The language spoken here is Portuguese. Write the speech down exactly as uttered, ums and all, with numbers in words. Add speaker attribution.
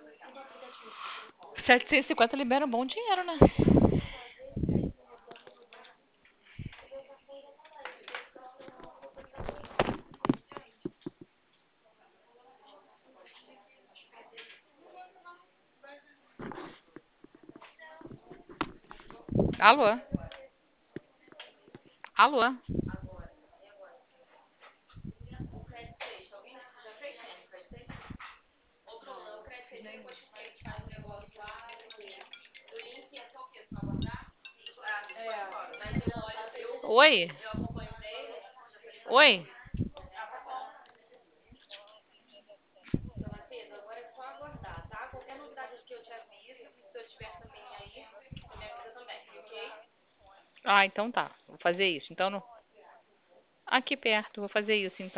Speaker 1: setecentos e cinquenta libera um bom dinheiro, né? Alô? Alô? Oi? Oi? Ah, então tá. Vou fazer isso. Então, não... aqui perto, vou fazer isso então.